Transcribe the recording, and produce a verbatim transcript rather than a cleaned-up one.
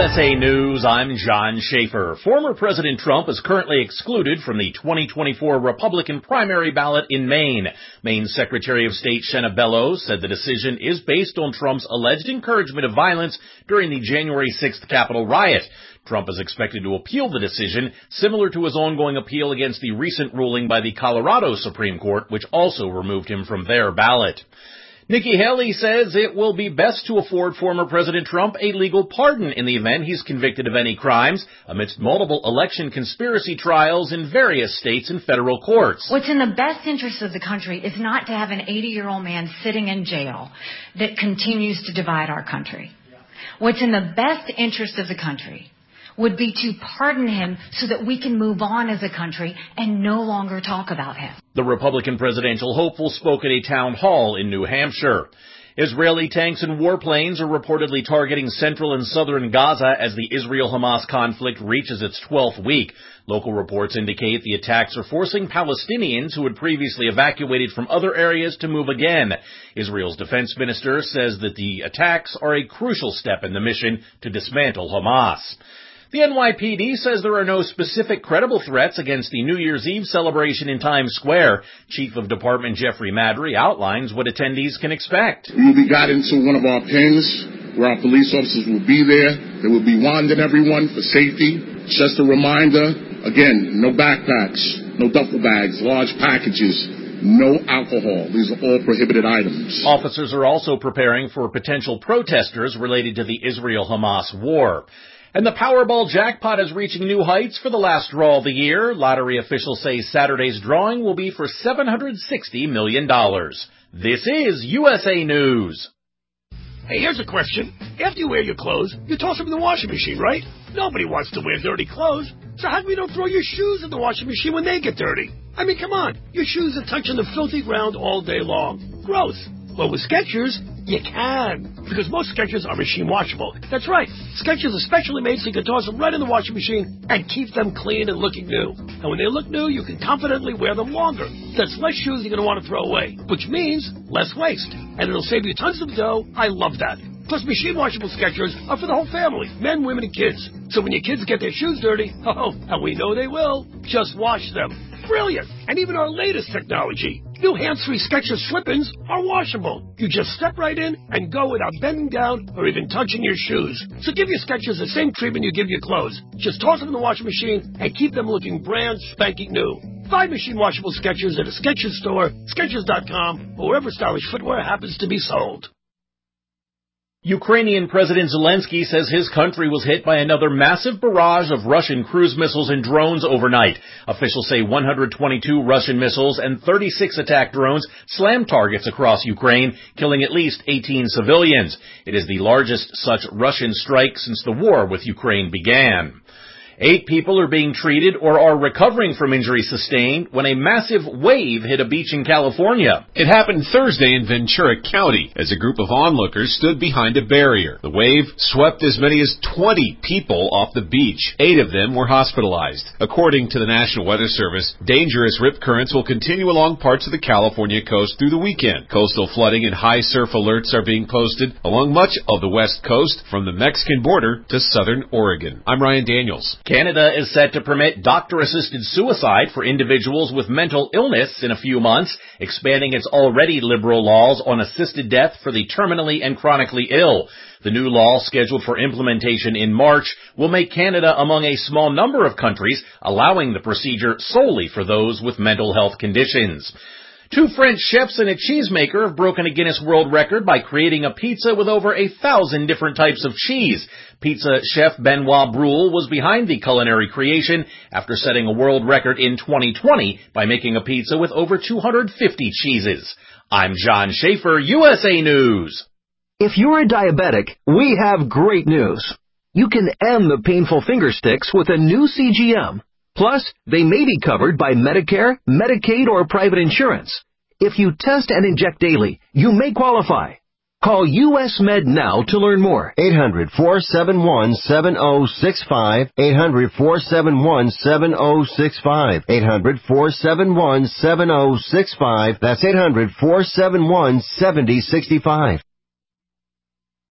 S A News, I'm John Schaefer. Former President Trump is currently excluded from the twenty twenty-four Republican primary ballot in Maine. Maine's Secretary of State Shenna Bellows said the decision is based on Trump's alleged encouragement of violence during the January sixth Capitol riot. Trump is expected to appeal the decision, similar to his ongoing appeal against the recent ruling by the Colorado Supreme Court, which also removed him from their ballot. Nikki Haley says it will be best to afford former President Trump a legal pardon in the event he's convicted of any crimes amidst multiple election conspiracy trials in various states and federal courts. What's in the best interest of the country is not to have an eighty-year-old man sitting in jail that continues to divide our country. What's in the best interest of the country would be to pardon him so that we can move on as a country and no longer talk about him. The Republican presidential hopeful spoke at a town hall in New Hampshire. Israeli tanks and warplanes are reportedly targeting central and southern Gaza as the Israel-Hamas conflict reaches its twelfth week. Local reports indicate the attacks are forcing Palestinians who had previously evacuated from other areas to move again. Israel's defense minister says that the attacks are a crucial step in the mission to dismantle Hamas. The N Y P D says there are no specific credible threats against the New Year's Eve celebration in Times Square. Chief of Department Jeffrey Madry outlines what attendees can expect. We will be guided to one of our pins where our police officers will be there. They will be wanding everyone for safety. Just a reminder, again, no backpacks, no duffel bags, large packages, no alcohol. These are all prohibited items. Officers are also preparing for potential protesters related to the Israel-Hamas war. And the Powerball jackpot is reaching new heights for the last draw of the year. Lottery officials say Saturday's drawing will be for seven hundred sixty million dollars. This is U S A News. Hey, here's a question. After you wear your clothes, you toss them in the washing machine, right? Nobody wants to wear dirty clothes. So how come you don't throw your shoes in the washing machine when they get dirty? I mean, come on. Your shoes are touching the filthy ground all day long. Gross. Well, with Skechers, you can, because most Skechers are machine washable. That's right. Skechers are specially made so you can toss them right in the washing machine and keep them clean and looking new. And when they look new, you can confidently wear them longer. That's less shoes you're going to want to throw away, which means less waste. And it'll save you tons of dough. I love that. Plus, machine washable Skechers are for the whole family, men, women, and kids. So when your kids get their shoes dirty, oh, and we know they will, just wash them. Brilliant. And even our latest technology, new hands-free Skechers slip-ins are washable. You just step right in and go without bending down or even touching your shoes. So give your Skechers the same treatment you give your clothes. Just toss them in the washing machine and keep them looking brand spanking new. Find machine washable Skechers at a Skechers store, Skechers dot com, or wherever stylish footwear happens to be sold. Ukrainian President Zelensky says his country was hit by another massive barrage of Russian cruise missiles and drones overnight. Officials say one hundred twenty-two Russian missiles and thirty-six attack drones slammed targets across Ukraine, killing at least eighteen civilians. It is the largest such Russian strike since the war with Ukraine began. Eight people are being treated or are recovering from injuries sustained when a massive wave hit a beach in California. It happened Thursday in Ventura County as a group of onlookers stood behind a barrier. The wave swept as many as twenty people off the beach. Eight of them were hospitalized. According to the National Weather Service, dangerous rip currents will continue along parts of the California coast through the weekend. Coastal flooding and high surf alerts are being posted along much of the west coast from the Mexican border to southern Oregon. I'm Ryan Daniels. Canada is set to permit doctor-assisted suicide for individuals with mental illness in a few months, expanding its already liberal laws on assisted death for the terminally and chronically ill. The new law, scheduled for implementation in March, will make Canada among a small number of countries allowing the procedure solely for those with mental health conditions. Two French chefs and a cheesemaker have broken a Guinness World Record by creating a pizza with over a thousand different types of cheese. Pizza chef Benoit Brule was behind the culinary creation after setting a world record in twenty twenty by making a pizza with over two hundred fifty cheeses. I'm John Schaefer, U S A News. If you're a diabetic, we have great news. You can end the painful finger sticks with a new C G M. Plus, they may be covered by Medicare, Medicaid, or private insurance. If you test and inject daily, you may qualify. Call U S Med now to learn more. eight hundred, four seven one, seven oh six five. eight hundred, four seven one, seven oh six five. eight hundred, four seven one, seven oh six five. That's eight hundred, four seven one, seven oh six five.